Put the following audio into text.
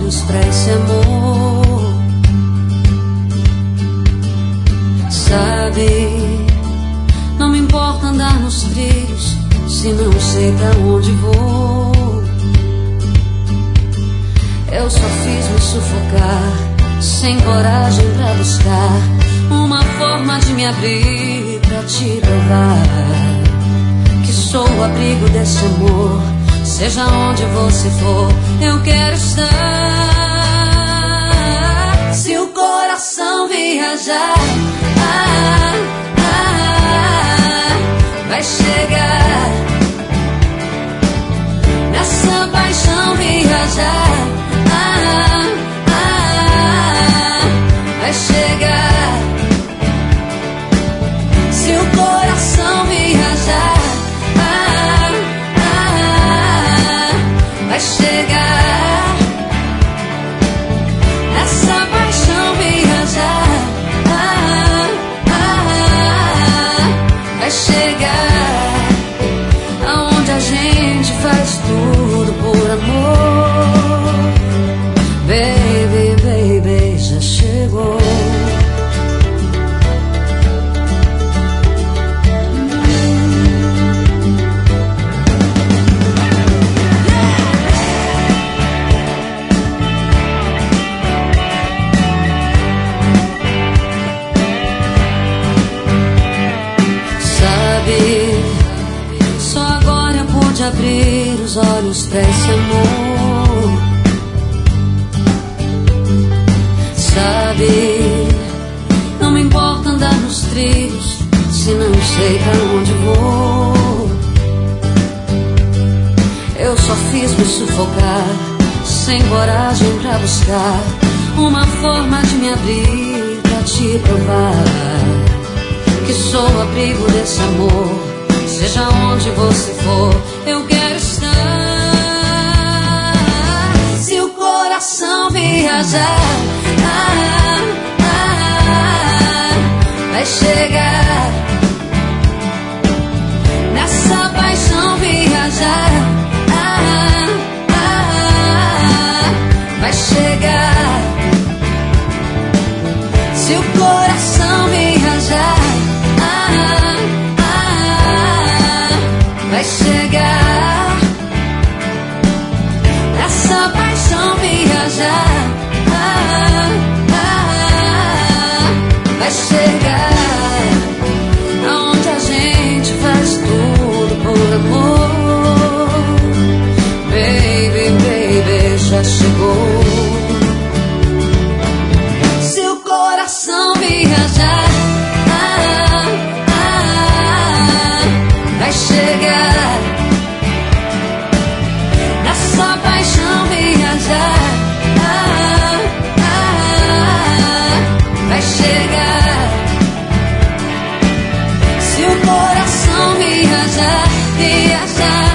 olhos pra esse amor. Sabe, não me importa andar nos trilhos se não sei pra onde vou. Eu só fiz me sufocar, sem coragem pra buscar uma forma de me abrir pra te provar que sou o abrigo desse amor. Seja onde você for, eu quero estar. Se o coração viajar, vai chegar. Nessa paixão viajar, vai chegar. Se o coração viajar, vai chegar. Nessa paixão viajar, vai chegar. Aonde a gente faz tudo por amor. Baby, baby, já chegou. Só agora eu pude abrir os olhos pra esse amor. Sabe, não me importa andar nos trilhos se não sei pra onde vou. Eu só fiz me sufocar, sem coragem pra buscar uma forma de me abrir pra te provar que sou o abrigo desse amor. Seja onde você for, eu quero estar. Se o coração viajar, vai chegar. Nessa paixão viajar, vai chegar. Se o coração viajar, vai chegar. Nessa paixão viajar, vai chegar. Aonde a gente faz tudo por amor. Baby, baby, já chegou. Se o coração viajar, vai chegar. Nessa paixão viajar, vai chegar. Se o coração viajar, viajar,